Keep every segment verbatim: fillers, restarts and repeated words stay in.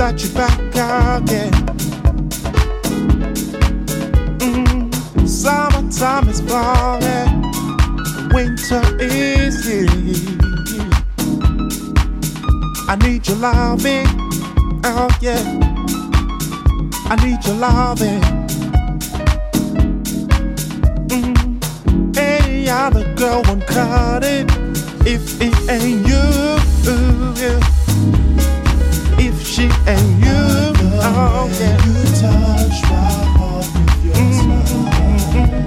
got you back again. Mm, summertime is falling, winter is here. I need your loving, oh yeah. I need your loving. Mm, any other girl won't cut it if it ain't you. If she ain't you, oh yeah. You touch my heart with your smile.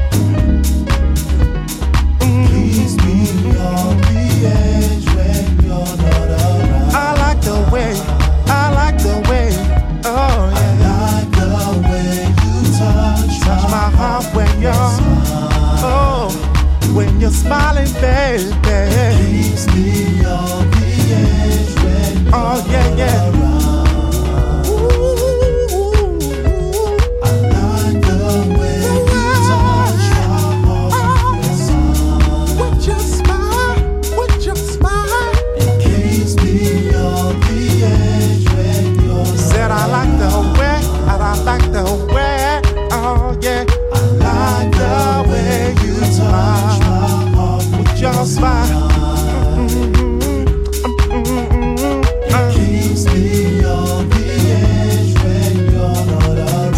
Please be on the edge when you're not around. I like the way, I like the way, oh yeah. I like the way you touch, touch my heart when you're, oh, when you're smiling, baby. Please be on the edge when you're oh yeah, yeah. around. I like the way you touch my heart with your smile. With your smile, with your smile. Please be on the edge when you're Said I like the way, I like the way, oh yeah. I like the way you touch my heart with your smile. It keeps me on the edge when you're not around.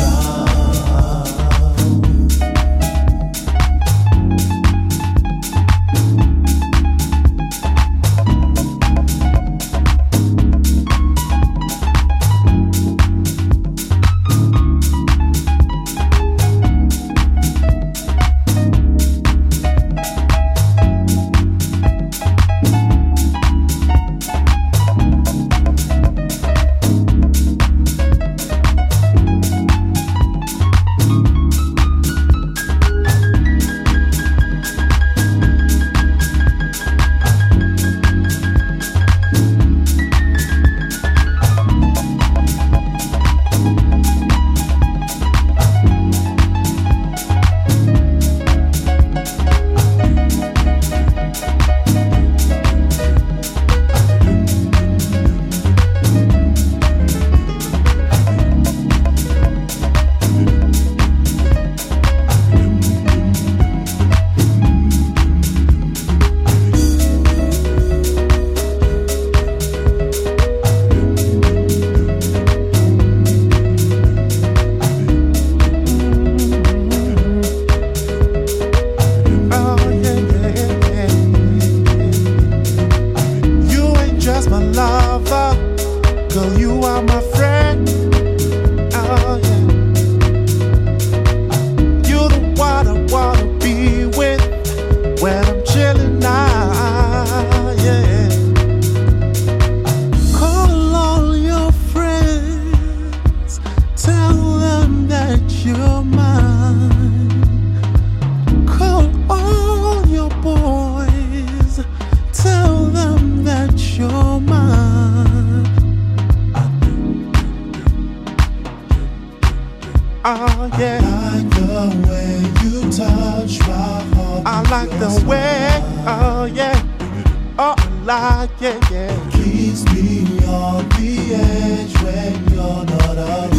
Oh yeah. I like the way you touch my heart. I like the way, oh yeah. Oh, I like it, yeah. Keeps me on the edge when you're not around.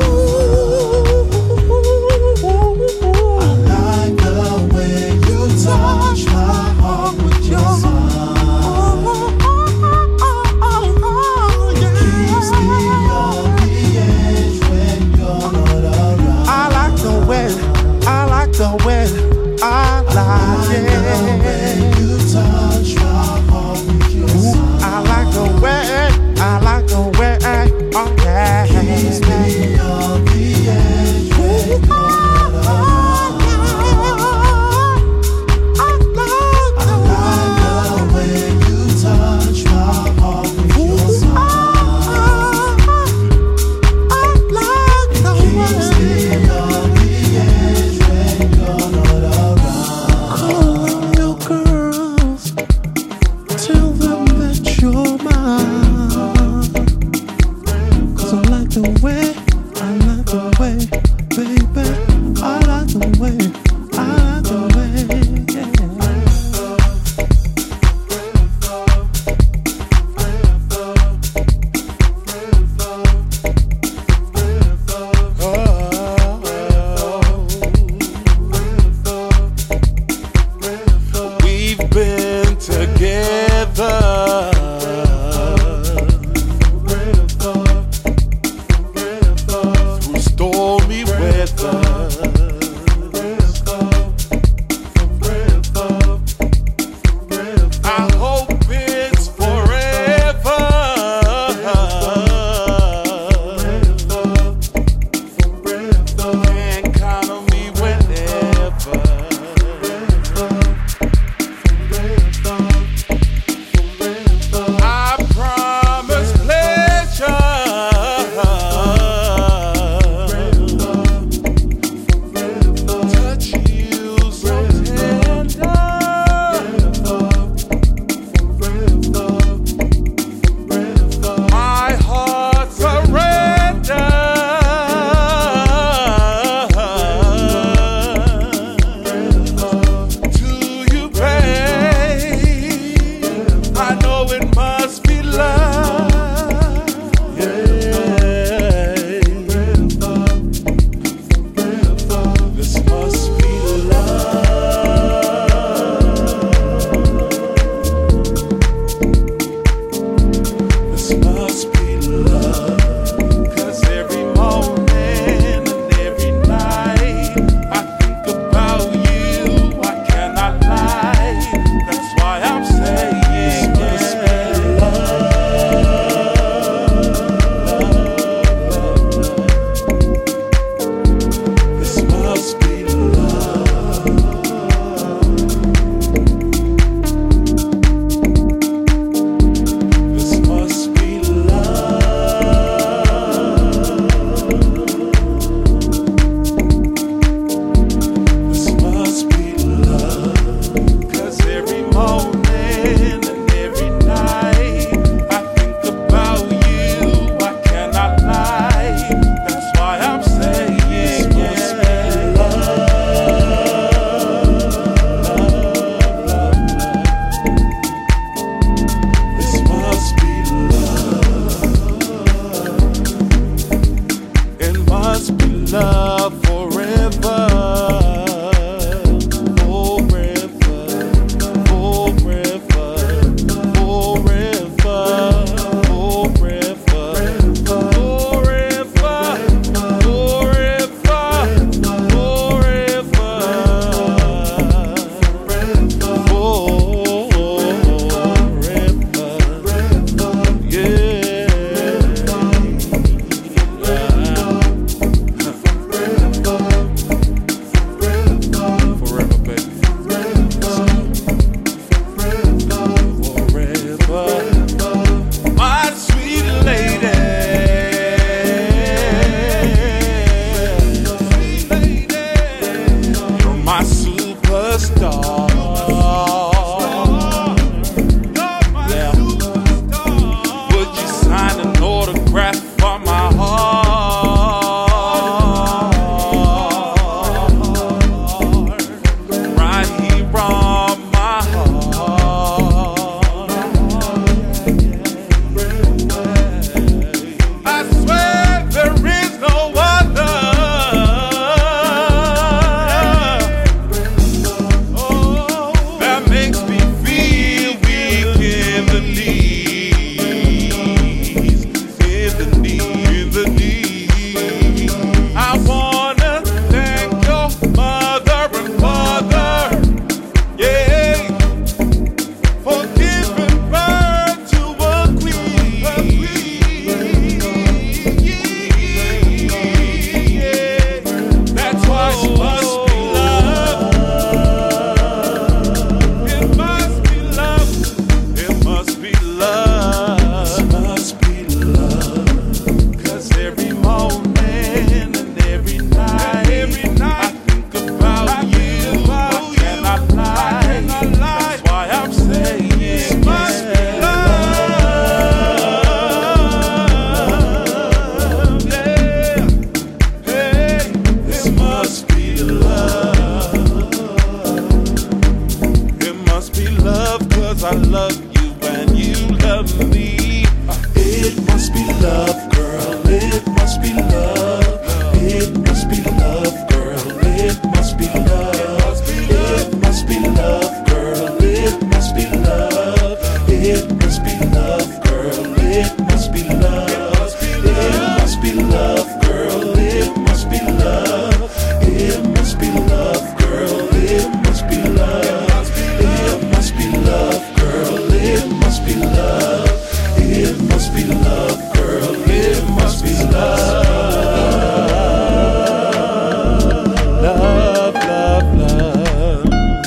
I like the way you touch my heart with your smile. Keeps me on the edge when you're not around. I like the way, I like the way, I like it. I like the way you touch my heart with your smile. I like the way, I like the way, oh yeah. Keeps me on the edge when you're not around. I like I like the way you touch my heart with your smile. I like the Keeps me on the edge when you're not around. Call on your girls, tell them that you're mine. 'Cause I like the way, I like the way, baby. I like the way, I like the way, yeah. be love, girl. It must be love. It must be love, girl. It must be love. It must be love, girl. It must be love. It must be love, girl. It must be love. Love, love, love.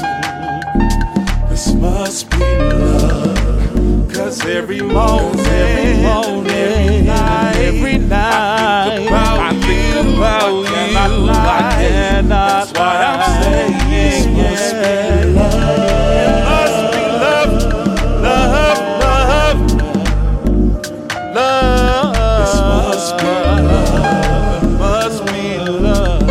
This must be love. Cause every morning, every morning, every night, every night, I think about you. I cannot lie. I cannot That's why I'm saying this must be love. It must be love, love, love, love. This must be love. It must be love.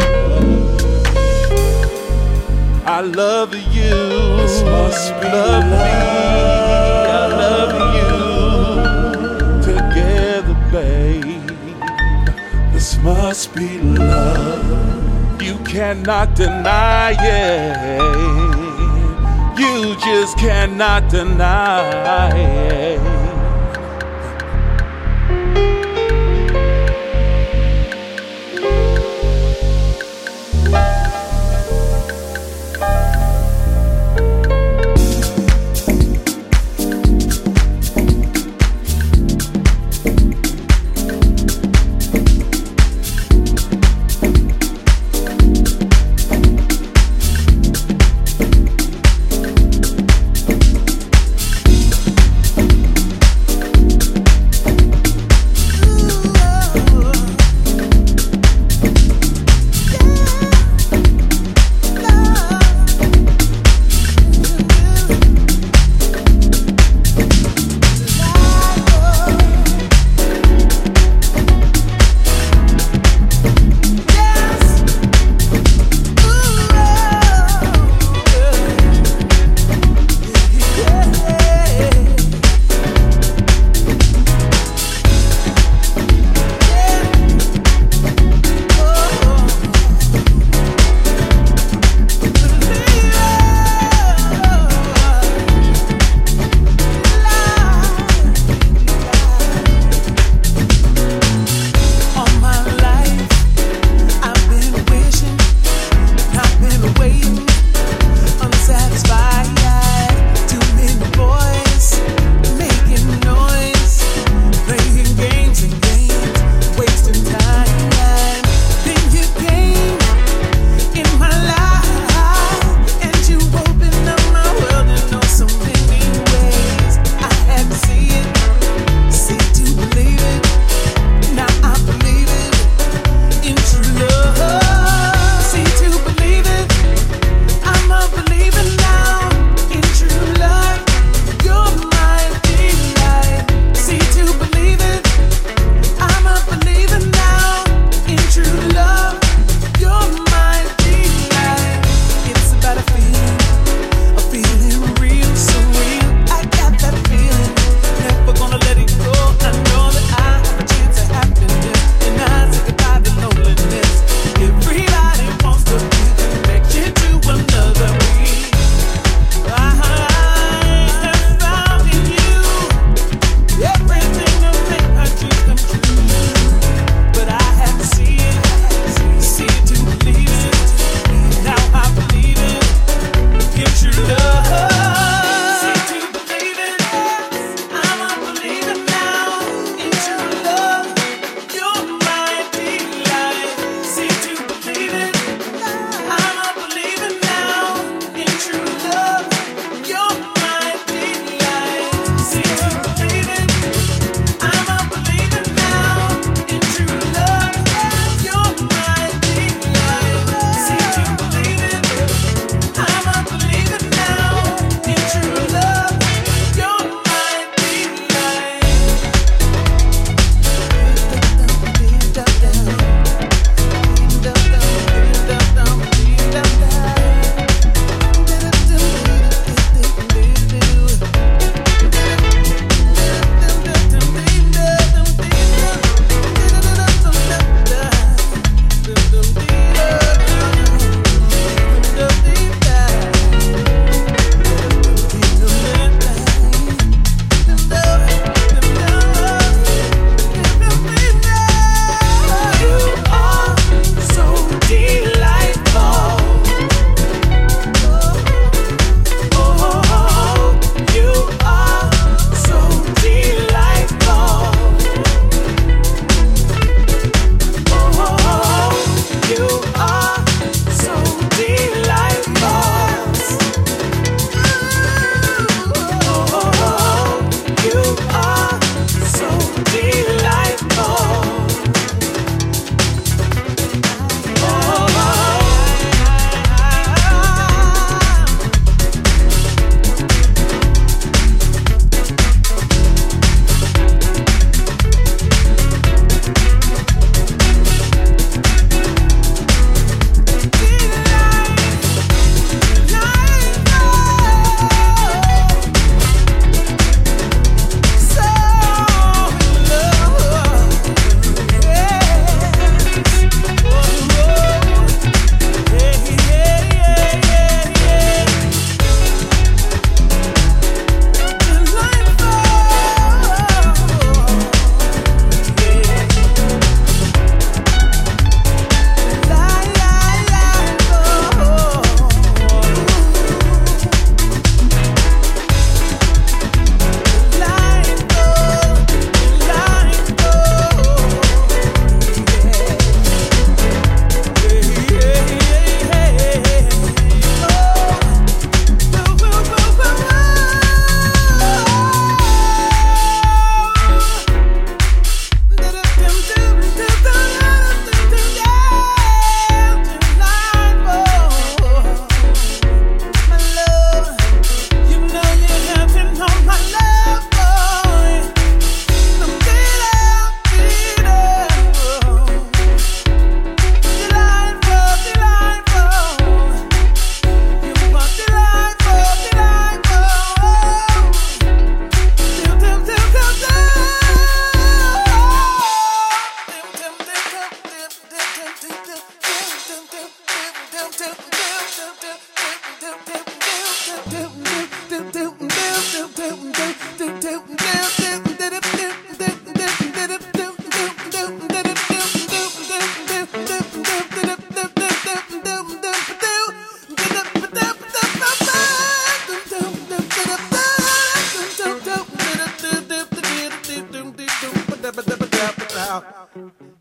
I love you. This must be love. Me. I love you. Together, babe. This must be love. You cannot deny it. You just cannot deny it.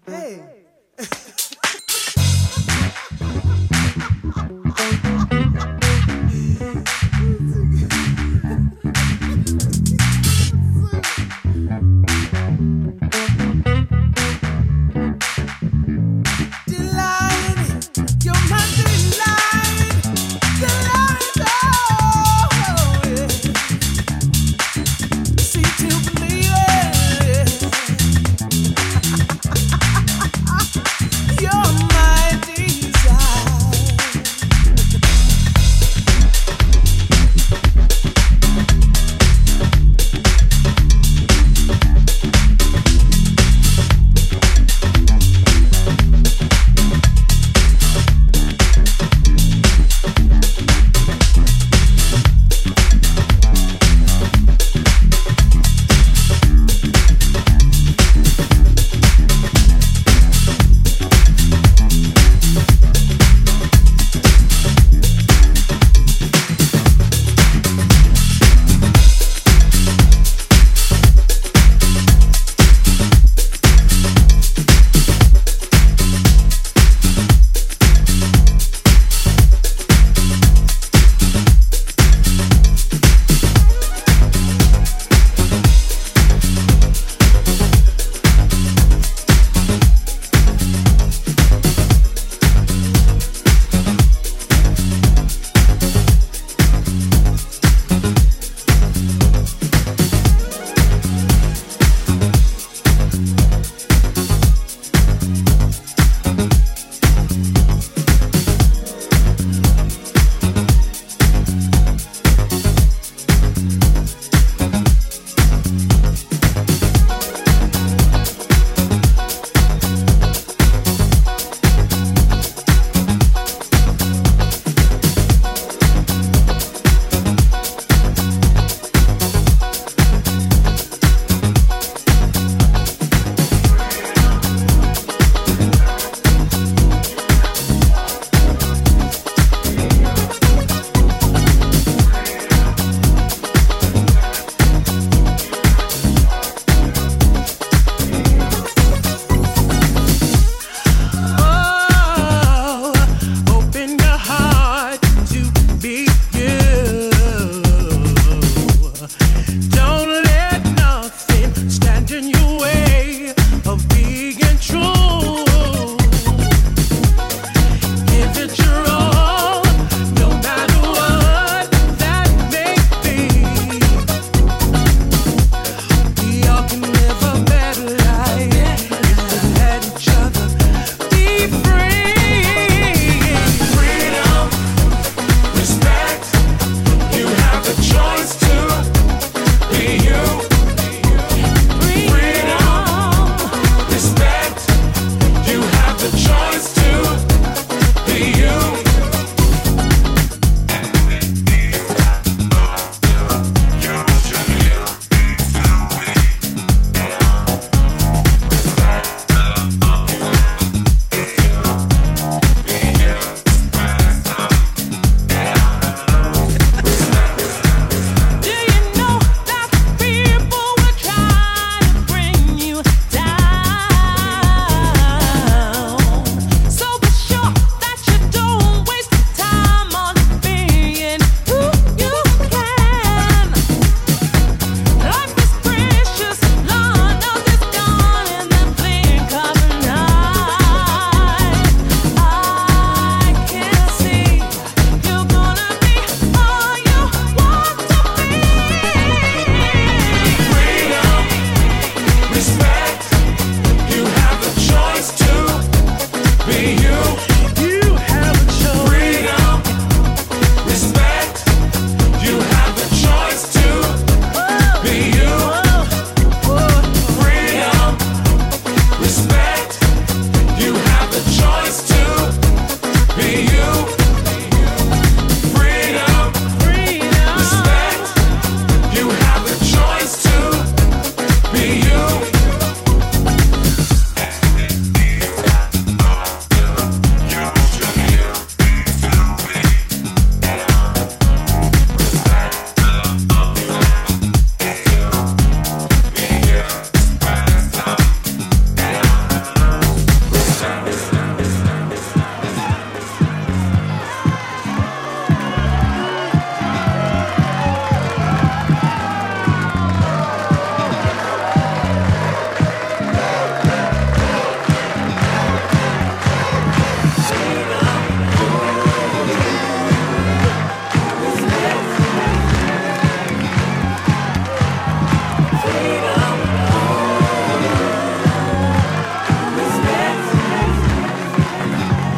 You're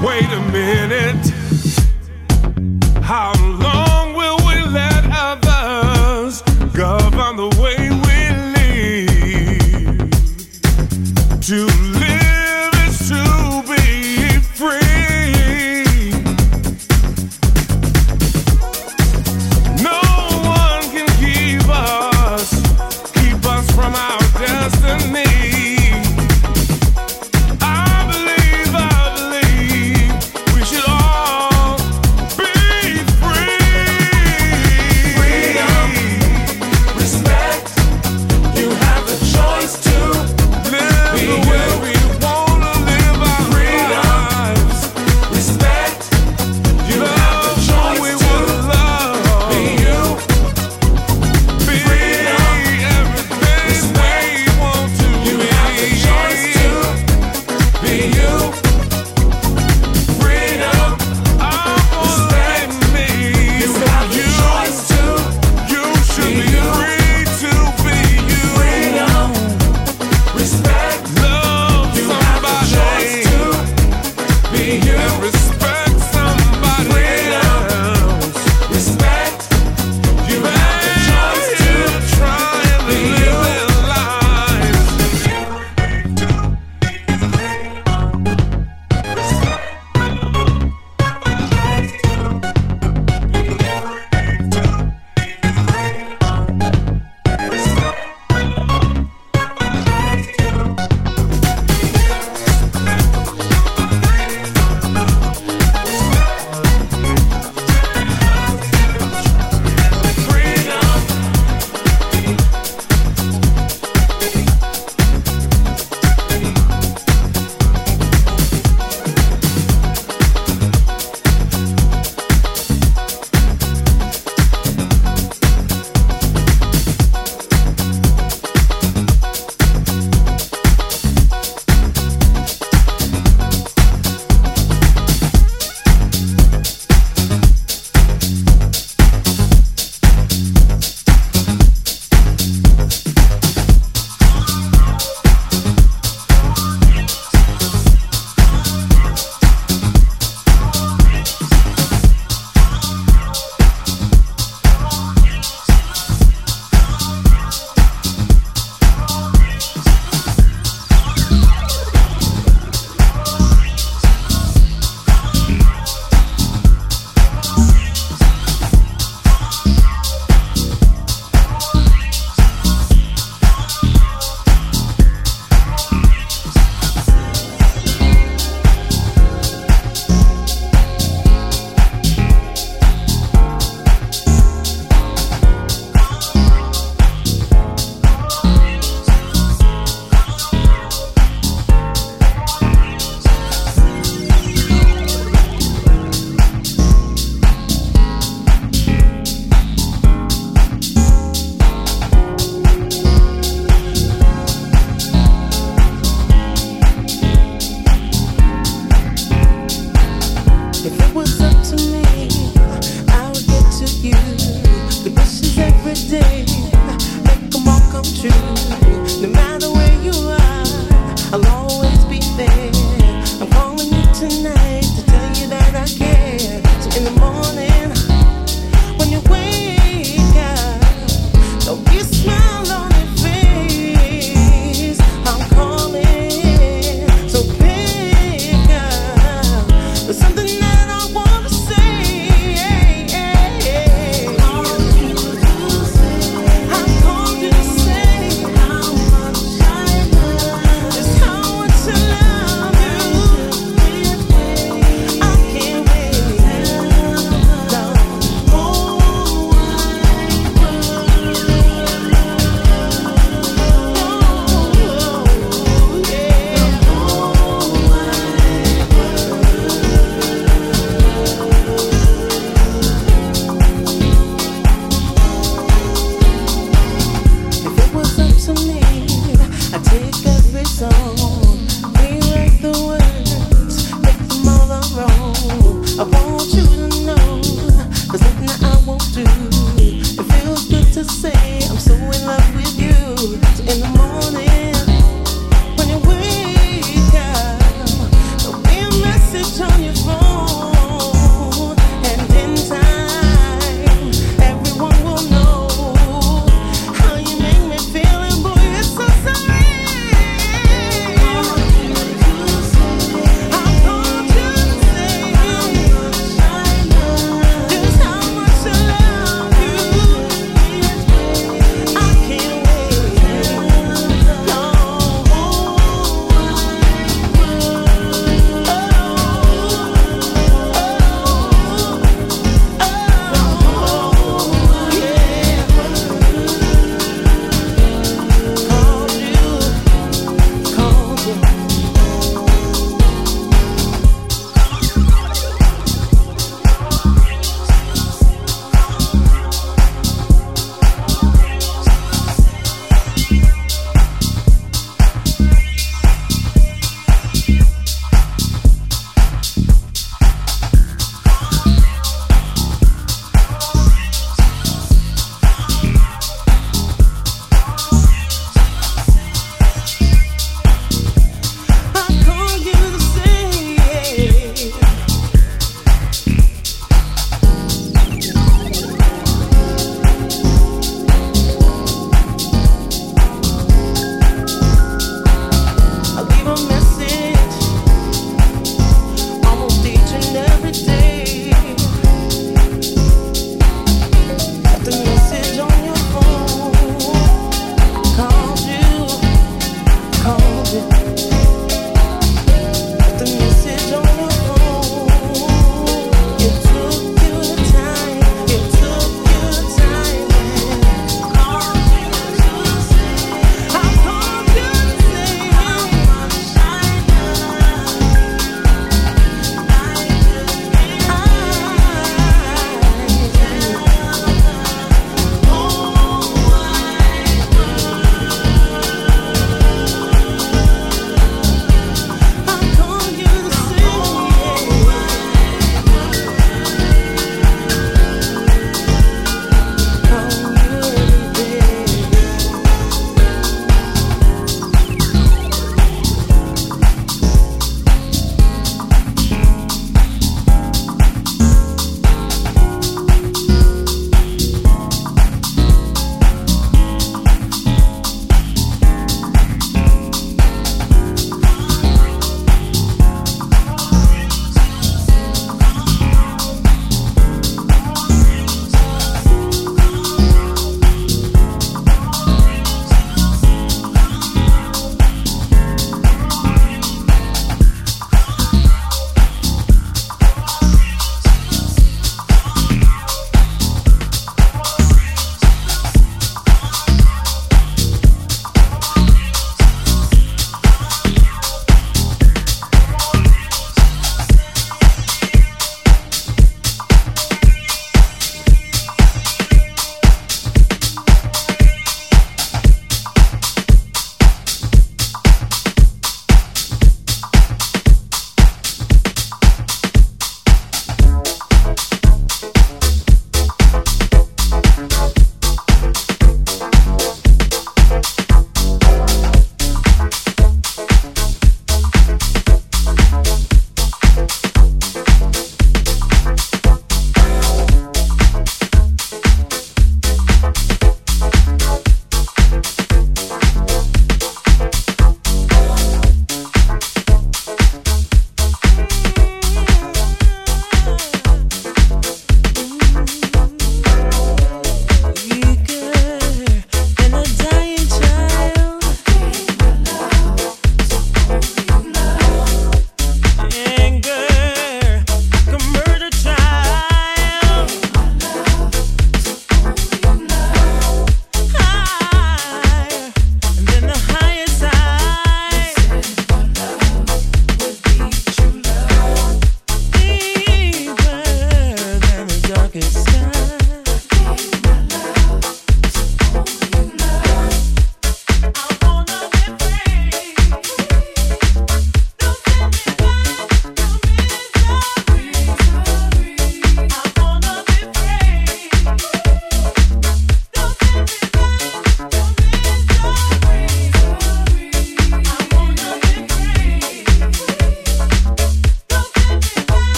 Wait a minute. How long will we let others govern the way we live? To live is to be free. No one can keep us, keep us from our destiny.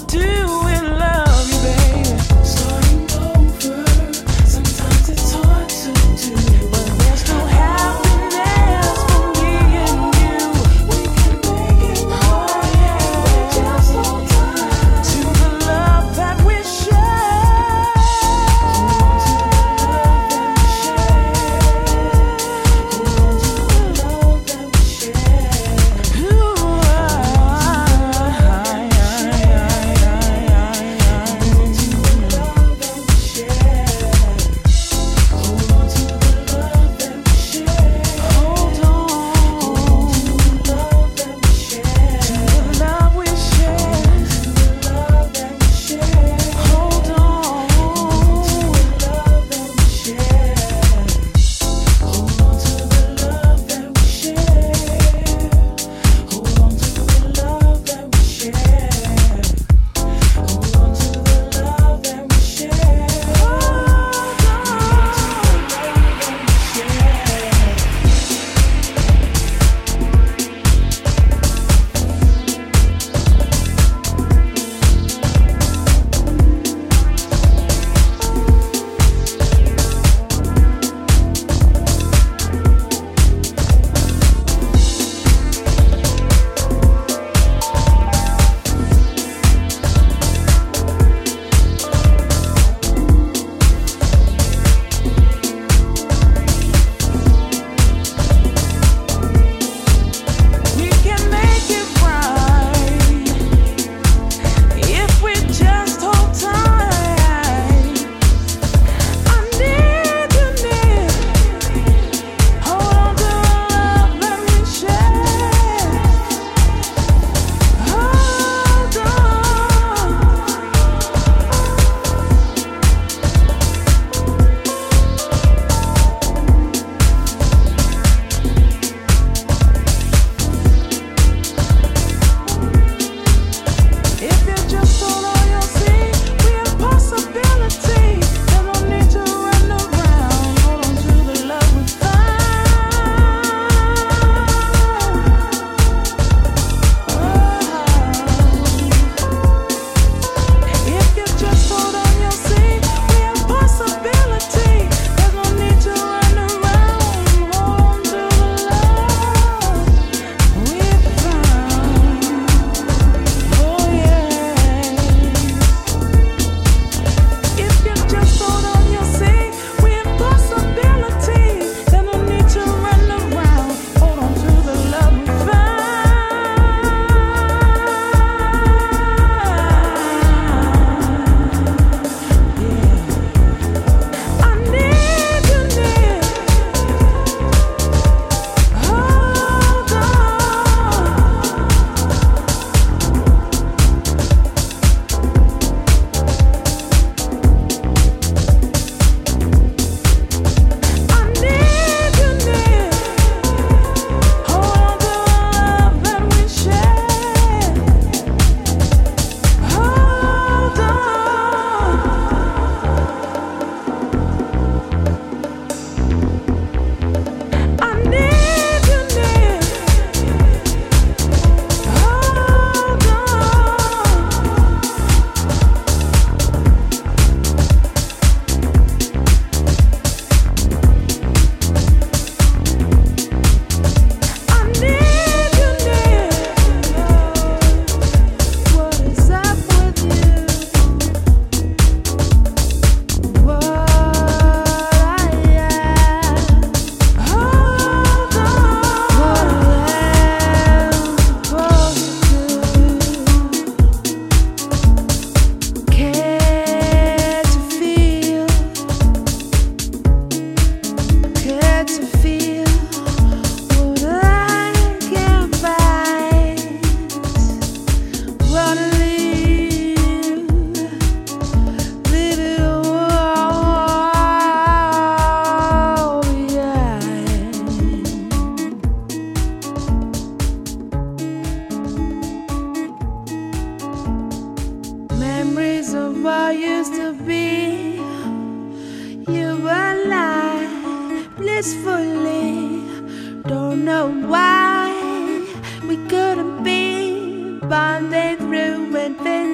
blissfully. Don't know why we couldn't be bonded through infinity.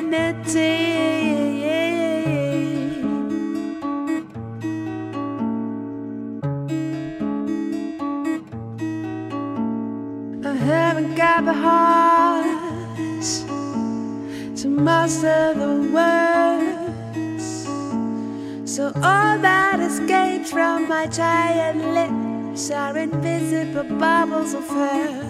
I haven't got the heart to master the words, so all that escapes from my tired lips are invisible bubbles of hurt,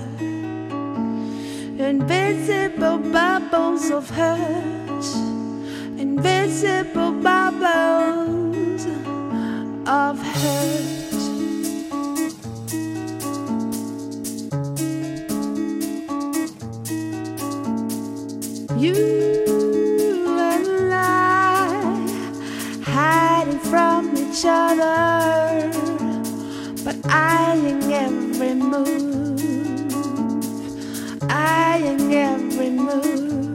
invisible bubbles of hurt, invisible bubbles of hurt. You and I hiding from each other, but eyeing every move, eyeing every move.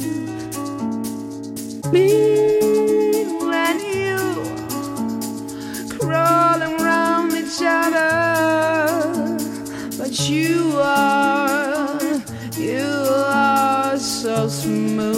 Me and you crawling around each other, but you are, you are so smooth.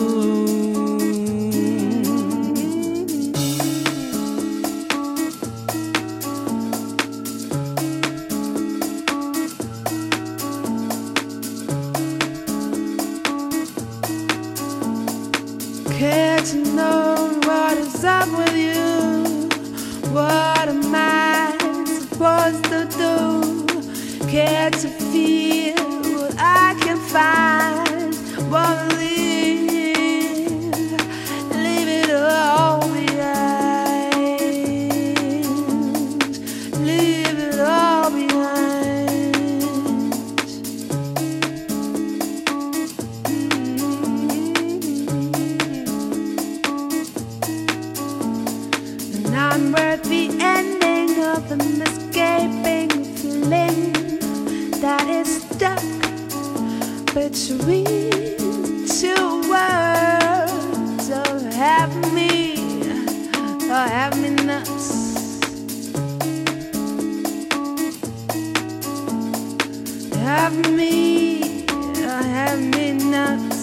Care to know what is up with you? What am I supposed to do? Care to feel what I can find? Wanna leave, leave it all behind, leave it all behind. And I'm worth the ending of an escaping feeling that is stuck between two worlds. Oh, have me, oh, have me nuts. Have me, oh, have me nuts.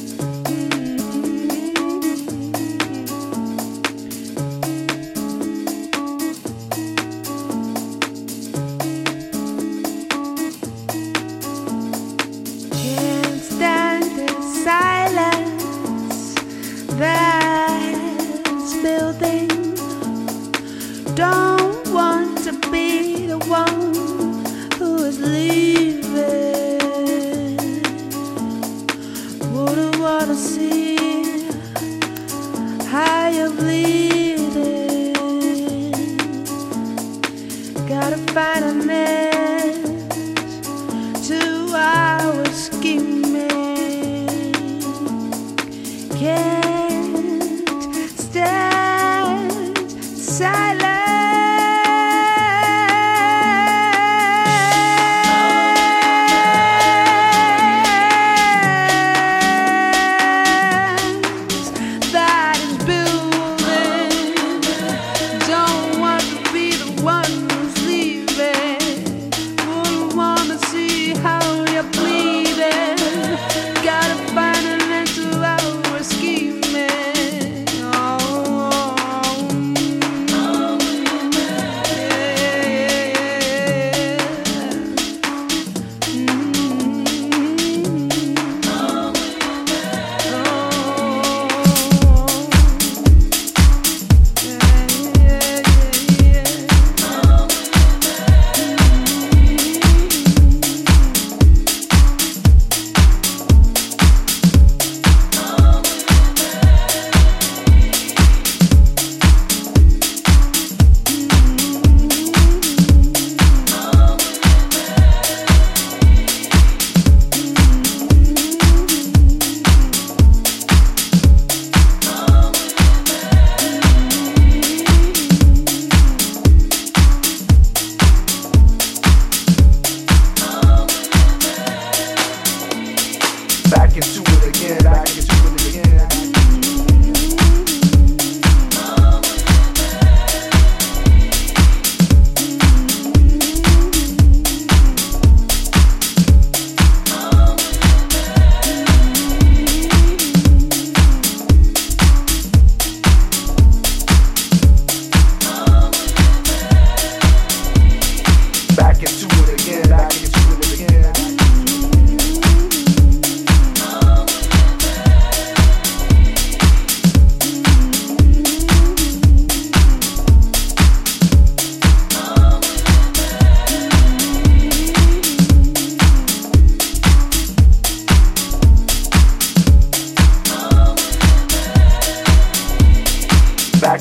Silence that's building. Don't want to be the one who is leaving. Wouldn't wanna see how you're bleeding. Gotta find a man to our scheming. Can't stand silence.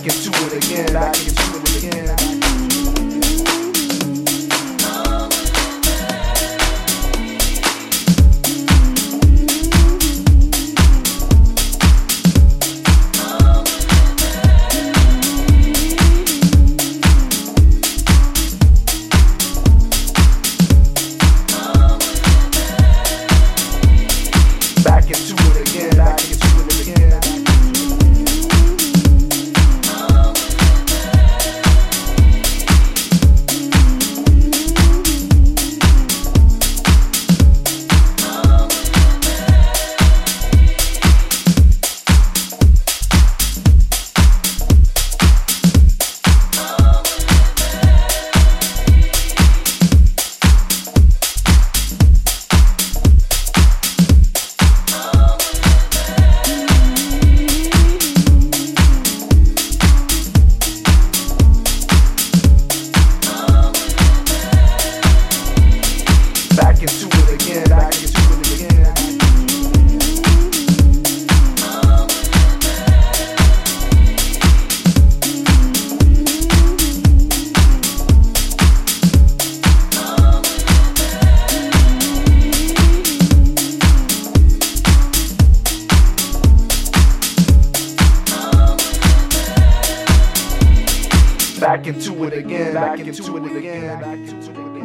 into it again, back into it again. Back into it again, back into it again. Back into it again, back into it again. Back into it again, back into it again, back into it again.